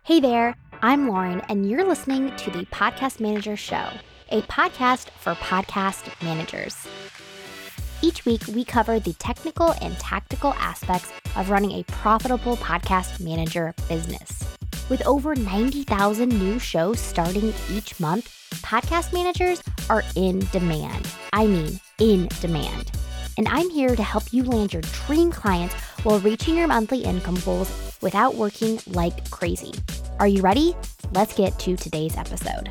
Hey there, I'm Lauren, and you're listening to the Podcast Manager Show, a podcast for podcast managers. Each week, we cover the technical and tactical aspects of running a profitable podcast manager business. With over 90,000 new shows starting each month, podcast managers are in demand. I mean, in demand. And I'm here to help you land your dream clients while reaching your monthly income goals without working like crazy. Are you ready? Let's get to today's episode.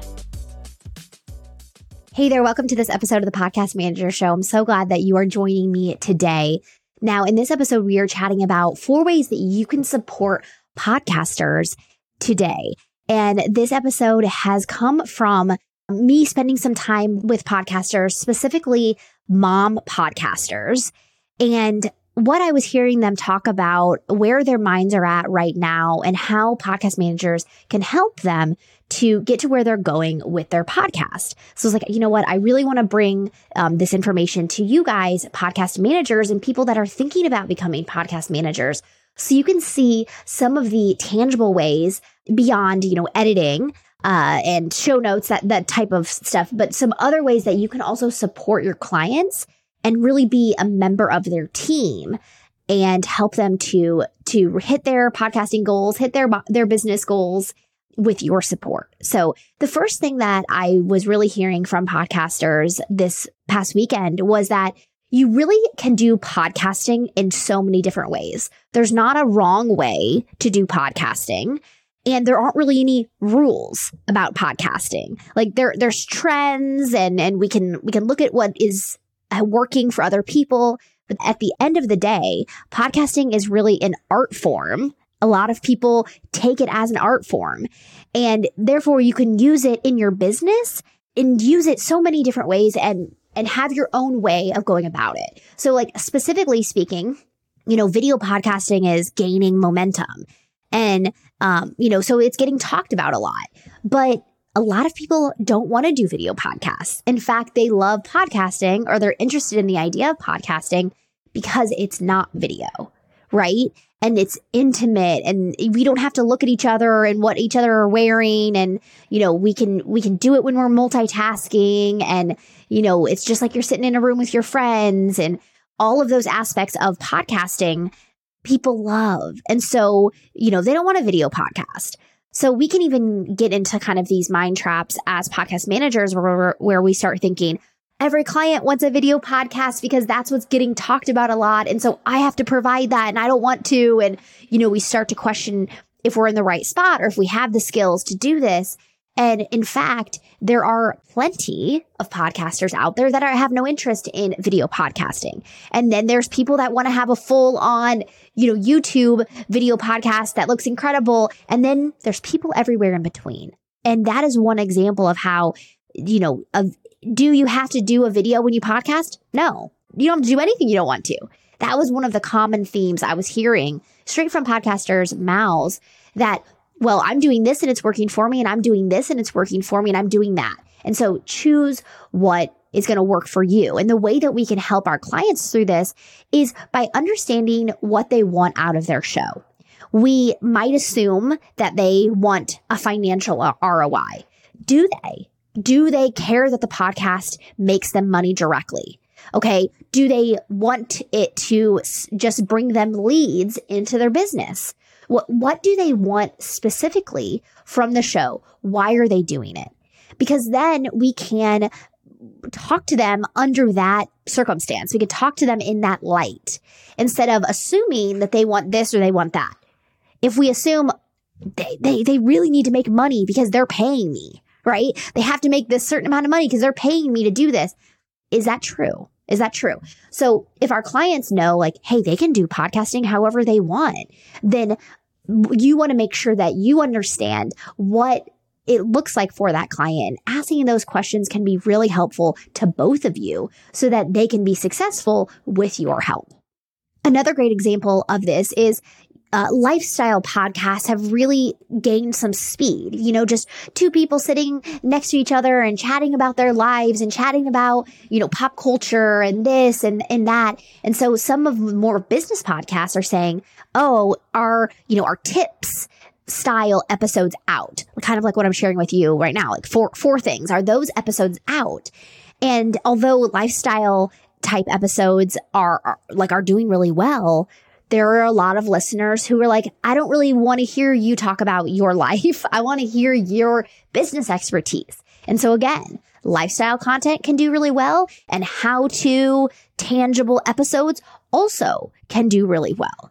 Hey there, welcome to this episode of the Podcast Manager Show. I'm so glad that you are joining me today. Now, in this episode, we are chatting about 4 ways that you can support podcasters today. And this episode has come from me spending some time with podcasters, specifically mom podcasters, and what I was hearing them talk about, where their minds are at right now, and how podcast managers can help them to get to where they're going with their podcast. So I was like, you know what? I really want to bring this information to you guys, podcast managers, and people that are thinking about becoming podcast managers, so you can see some of the tangible ways beyond, editing and show notes, that type of stuff, but some other ways that you can also support your clients and really be a member of their team and help them to hit their podcasting goals, hit their business goals with your support. So the first thing that I was really hearing from podcasters this past weekend was that you really can do podcasting in so many different ways. There's not a wrong way to do podcasting. And there aren't really any rules about podcasting. Like there's trends and we can look at what is working for other people. But at the end of the day, podcasting is really an art form. A lot of people take it as an art form, and therefore you can use it in your business and use it so many different ways and have your own way of going about it. So like specifically speaking, video podcasting is gaining momentum and, so it's getting talked about a lot, but a lot of people don't want to do video podcasts. In fact, they love podcasting, or they're interested in the idea of podcasting because it's not video, right? And it's intimate, and we don't have to look at each other and what each other are wearing. And, we can do it when we're multitasking, and, it's just like you're sitting in a room with your friends, and all of those aspects of podcasting people love. And so, they don't want a video podcast. So we can even get into kind of these mind traps as podcast managers where we start thinking, every client wants a video podcast because that's what's getting talked about a lot. And so I have to provide that and I don't want to. And, we start to question if we're in the right spot or if we have the skills to do this. And in fact, there are plenty of podcasters out there that have no interest in video podcasting. And then there's people that want to have a full on, YouTube video podcast that looks incredible. And then there's people everywhere in between. And that is one example of how, do you have to do a video when you podcast? No, you don't have to do anything you don't want to. That was one of the common themes I was hearing straight from podcasters' mouths, that, well, I'm doing this and it's working for me, and I'm doing this and it's working for me, and I'm doing that. And so choose what is going to work for you. And the way that we can help our clients through this is by understanding what they want out of their show. We might assume that they want a financial ROI. Do they? Do they care that the podcast makes them money directly? Okay. Do they want it to just bring them leads into their business? What do they want specifically from the show? Why are they doing it? Because then we can talk to them under that circumstance. We can talk to them in that light instead of assuming that they want this or they want that. If we assume they really need to make money because they're paying me, right? They have to make this certain amount of money because they're paying me to do this. Is that true? Is that true? So if our clients know, like, hey, they can do podcasting however they want, then you want to make sure that you understand what it looks like for that client. Asking those questions can be really helpful to both of you so that they can be successful with your help. Another great example of this is lifestyle podcasts have really gained some speed. Just 2 people sitting next to each other and chatting about their lives and chatting about, pop culture and this and that. And so some of the more business podcasts are saying, oh, our tips style episodes out, kind of like what I'm sharing with you right now, like four things. Are those episodes out? And although lifestyle type episodes are doing really well, there are a lot of listeners who are like, I don't really want to hear you talk about your life. I want to hear your business expertise. And so again, lifestyle content can do really well, and how-to tangible episodes also can do really well.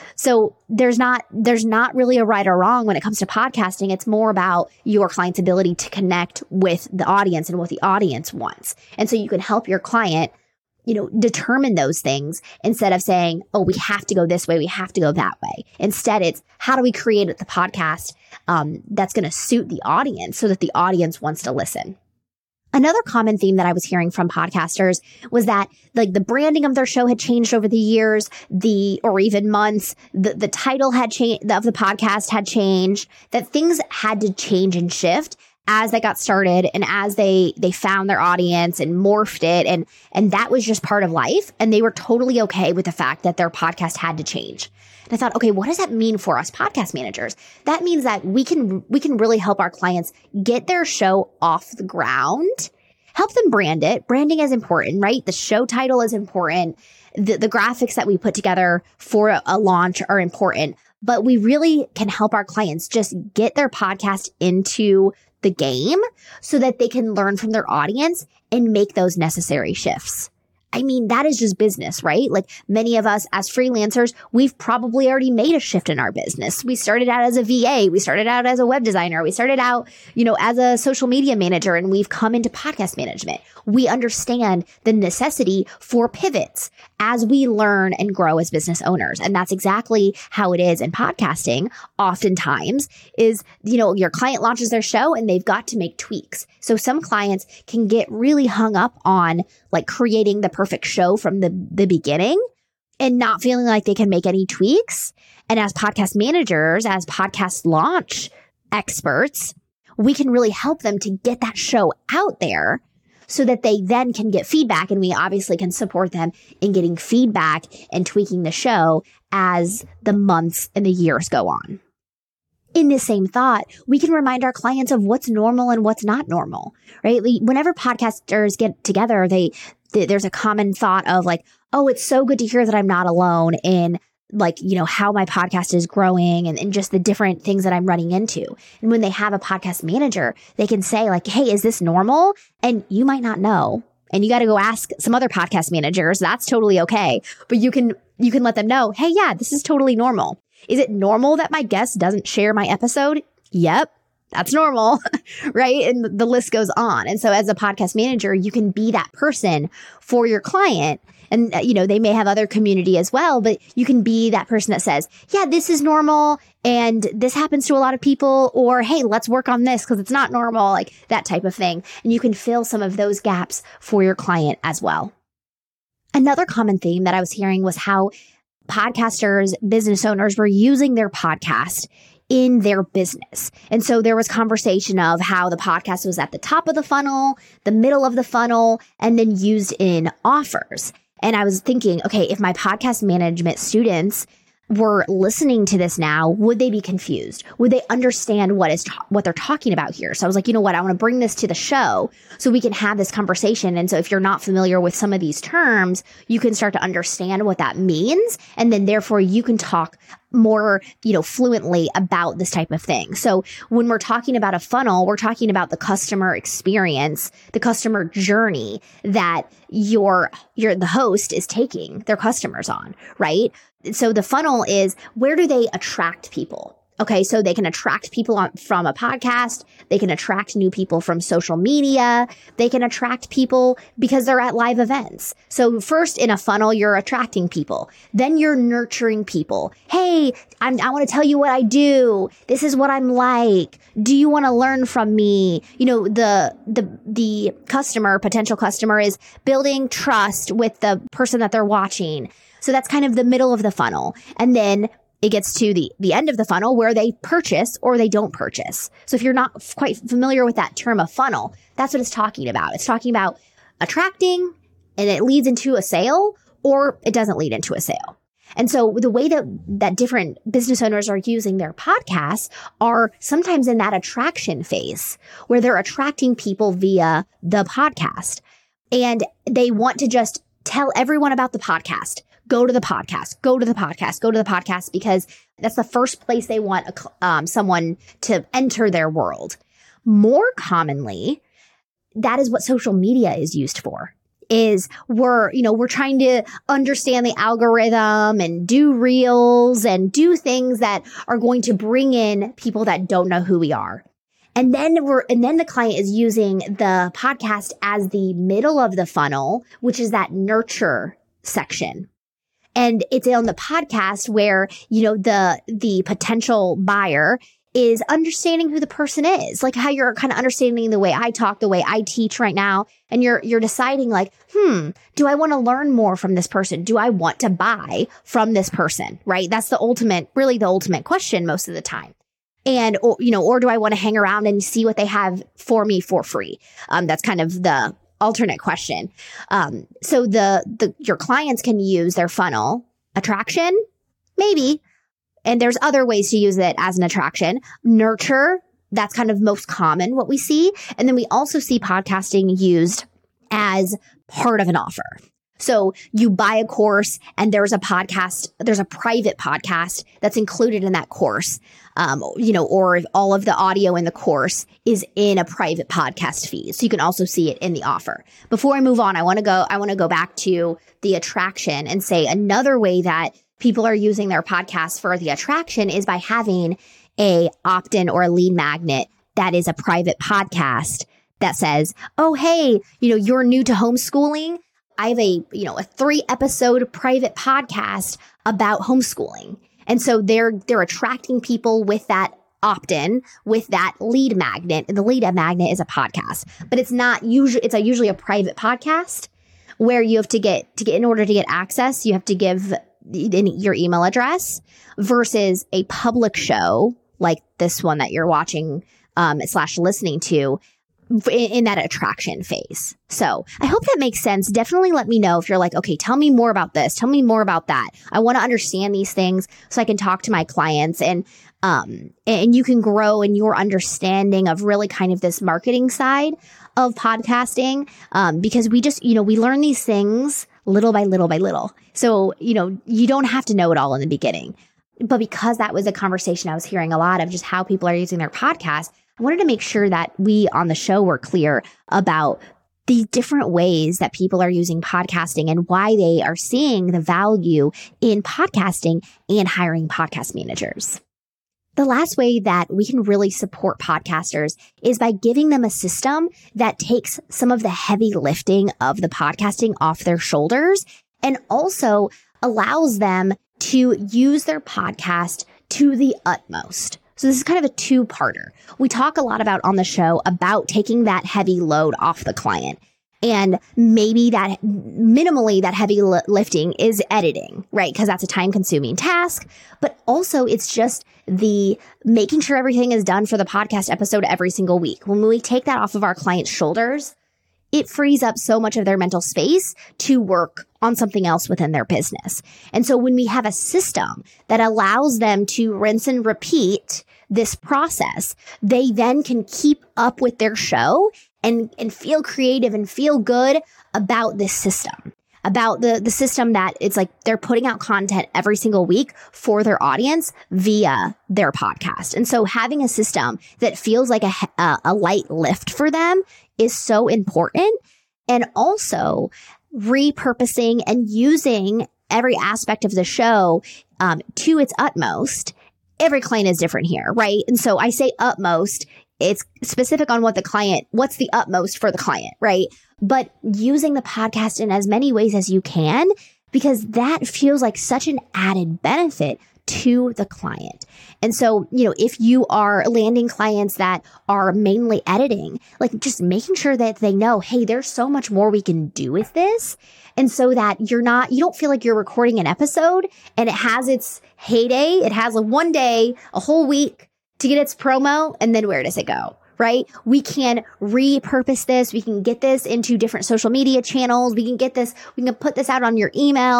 So there's not really a right or wrong when it comes to podcasting. It's more about your client's ability to connect with the audience and what the audience wants. And so you can help your client, determine those things instead of saying, oh, we have to go this way, we have to go that way. Instead, it's how do we create the podcast that's going to suit the audience so that the audience wants to listen. Another common theme that I was hearing from podcasters was that like the branding of their show had changed over the years, or even months. The title had changed, of the podcast had changed, that things had to change and shift as they got started and as they found their audience and morphed it. And that was just part of life. And they were totally okay with the fact that their podcast had to change. And I thought, okay, what does that mean for us podcast managers? That means that we can really help our clients get their show off the ground, help them brand it. Branding is important, right? The show title is important. The graphics that we put together for a launch are important, but we really can help our clients just get their podcast into the game so that they can learn from their audience and make those necessary shifts. I mean, that is just business, right? Like many of us as freelancers, we've probably already made a shift in our business. We started out as a VA. We started out as a web designer. We started out, as a social media manager, and we've come into podcast management. We understand the necessity for pivots as we learn and grow as business owners. And that's exactly how it is in podcasting. Oftentimes is, your client launches their show and they've got to make tweaks. So some clients can get really hung up on like creating the perfect show from the beginning and not feeling like they can make any tweaks. And as podcast managers, as podcast launch experts, we can really help them to get that show out there so that they then can get feedback. And we obviously can support them in getting feedback and tweaking the show as the months and the years go on. In the same thought, we can remind our clients of what's normal and what's not normal, right? Whenever podcasters get together, there's a common thought of like, oh, it's so good to hear that I'm not alone in like, how my podcast is growing and just the different things that I'm running into. And when they have a podcast manager, they can say like, hey, is this normal? And you might not know. And you got to go ask some other podcast managers. That's totally okay. But you can let them know, hey, yeah, this is totally normal. Is it normal that my guest doesn't share my episode? Yep. That's normal, right? And the list goes on. And so as a podcast manager, you can be that person for your client. And, they may have other community as well, but you can be that person that says, yeah, this is normal and this happens to a lot of people, or, hey, let's work on this because it's not normal, like that type of thing. And you can fill some of those gaps for your client as well. Another common theme that I was hearing was how podcasters, business owners were using their podcast in their business. And so there was conversation of how the podcast was at the top of the funnel, the middle of the funnel, and then used in offers. And I was thinking, okay, if my podcast management students were listening to this now, would they be confused? Would they understand what they're talking about here? So I was like, you know what? I want to bring this to the show so we can have this conversation. And so if you're not familiar with some of these terms, you can start to understand what that means. And then therefore you can talk more, fluently about this type of thing. So when we're talking about a funnel, we're talking about the customer experience, the customer journey that the host is taking their customers on, right? So the funnel is, where do they attract people? Okay, so they can attract people from a podcast. They can attract new people from social media. They can attract people because they're at live events. So first in a funnel, you're attracting people. Then you're nurturing people. Hey, I want to tell you what I do. This is what I'm like. Do you want to learn from me? The potential customer is building trust with the person that they're watching. So that's kind of the middle of the funnel. And then it gets to the end of the funnel where they purchase or they don't purchase. So if you're not quite familiar with that term of funnel, that's what it's talking about. It's talking about attracting and it leads into a sale, or it doesn't lead into a sale. And so the way that different business owners are using their podcasts are sometimes in that attraction phase where they're attracting people via the podcast. And they want to just tell everyone about the podcast. Go to the podcast, go to the podcast, go to the podcast, because that's the first place they want someone to enter their world. More commonly, that is what social media is used for. Is we're trying to understand the algorithm and do reels and do things that are going to bring in people that don't know who we are. And then the client is using the podcast as the middle of the funnel, which is that nurture section. And it's on the podcast where, the potential buyer is understanding who the person is, like how you're kind of understanding the way I talk, the way I teach right now. And you're deciding like, do I want to learn more from this person? Do I want to buy from this person? Right? That's the ultimate question most of the time. And, or do I want to hang around and see what they have for me for free? That's kind of the alternate question. So your clients can use their funnel attraction, maybe. And there's other ways to use it as an attraction. Nurture, that's kind of most common what we see. And then we also see podcasting used as part of an offer. So you buy a course and there's a private podcast that's included in that course, or all of the audio in the course is in a private podcast feed. So you can also see it in the offer. Before I move on, I want to go back to the attraction and say another way that people are using their podcasts for the attraction is by having a opt-in or a lead magnet that is a private podcast that says, oh, hey, you're new to homeschooling. I have a 3-episode private podcast about homeschooling. And so they're attracting people with that opt-in, with that lead magnet. And the lead magnet is a podcast, but it's usually a private podcast where you have to get in order to get access, you have to give your email address, versus a public show like this one that you're watching / listening to in that attraction phase. So I hope that makes sense. Definitely let me know if you're like, okay, tell me more about this. Tell me more about that. I want to understand these things so I can talk to my clients and you can grow in your understanding of really kind of this marketing side of podcasting. Because we just, we learn these things little by little by little. So, you don't have to know it all in the beginning. But because that was a conversation I was hearing a lot of just how people are using their podcast, I wanted to make sure that we on the show were clear about the different ways that people are using podcasting and why they are seeing the value in podcasting and hiring podcast managers. The last way that we can really support podcasters is by giving them a system that takes some of the heavy lifting of the podcasting off their shoulders and also allows them to use their podcast to the utmost. So this is kind of a two-parter. We talk a lot about on the show about taking that heavy load off the client. And maybe that minimally that heavy lifting is editing, right? Because that's a time-consuming task. But also it's just the making sure everything is done for the podcast episode every single week. When we take that off of our clients' shoulders, it frees up so much of their mental space to work on something else within their business. And so when we have a system that allows them to rinse and repeat this process, they then can keep up with their show and feel creative and feel good about this system, about the system that it's like they're putting out content every single week for their audience via their podcast. And so having a system that feels like a light lift for them is so important. And also repurposing and using every aspect of the show to its utmost. Every client is different here, right? And so I say utmost, it's specific on what's the utmost for the client, right? But using the podcast in as many ways as you can, because that feels like such an added benefit to the client. And so, if you are landing clients that are mainly editing, like just making sure that they know, hey, there's so much more we can do with this. And so that you don't feel like you're recording an episode and it has its heyday. It has one day, a whole week to get its promo. And then where does it go? Right? We can repurpose this. We can get this into different social media channels. We can put this out on your email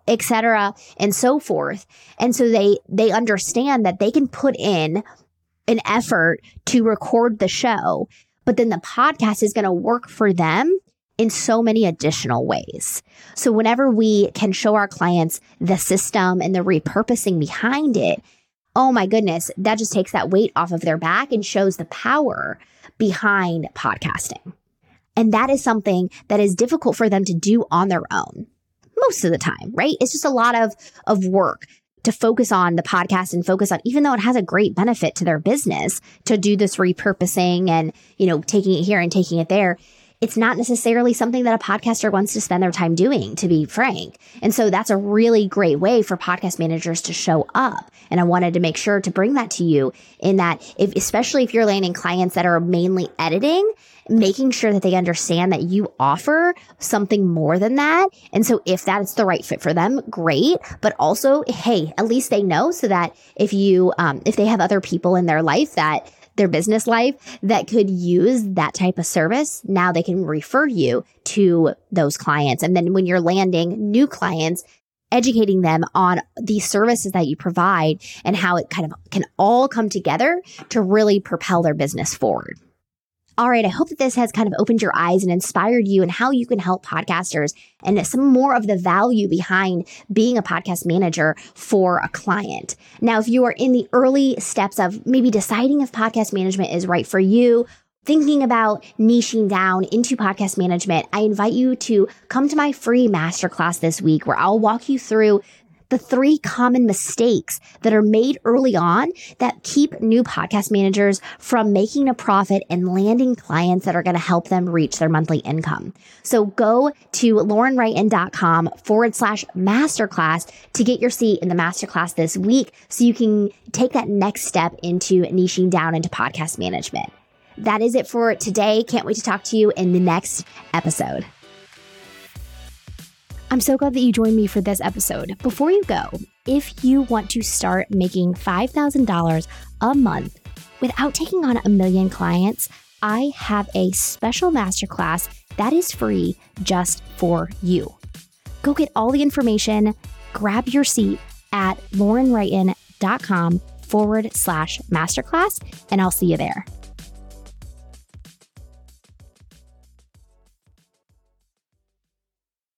et cetera, and so forth. And so they understand that they can put in an effort to record the show, but then the podcast is going to work for them in so many additional ways. So whenever we can show our clients the system and the repurposing behind it, oh my goodness, that just takes that weight off of their back and shows the power behind podcasting. And that is something that is difficult for them to do on their own most of the time, right? It's just a lot of work to focus on the podcast and focus on, even though it has a great benefit to their business to do this repurposing and, taking it here and taking it there. It's not necessarily something that a podcaster wants to spend their time doing, to be frank. And so that's a really great way for podcast managers to show up. And I wanted to make sure to bring that to you in that, especially if you're landing clients that are mainly editing, making sure that they understand that you offer something more than that. And so if that's the right fit for them, great. But also, hey, at least they know so that if they have other people in their life their business life that could use that type of service, now they can refer you to those clients. And then when you're landing new clients, educating them on the services that you provide and how it kind of can all come together to really propel their business forward. All right, I hope that this has kind of opened your eyes and inspired you in how you can help podcasters and some more of the value behind being a podcast manager for a client. Now, if you are in the early steps of maybe deciding if podcast management is right for you, thinking about niching down into podcast management, I invite you to come to my free masterclass this week where I'll walk you through the 3 common mistakes that are made early on that keep new podcast managers from making a profit and landing clients that are going to help them reach their monthly income. So go to laurenwrighton.com/masterclass to get your seat in the masterclass this week so you can take that next step into niching down into podcast management. That is it for today. Can't wait to talk to you in the next episode. I'm so glad that you joined me for this episode. Before you go, if you want to start making $5,000 a month without taking on 1 million clients, I have a special masterclass that is free just for you. Go get all the information, grab your seat at laurenwrighton.com/masterclass, and I'll see you there.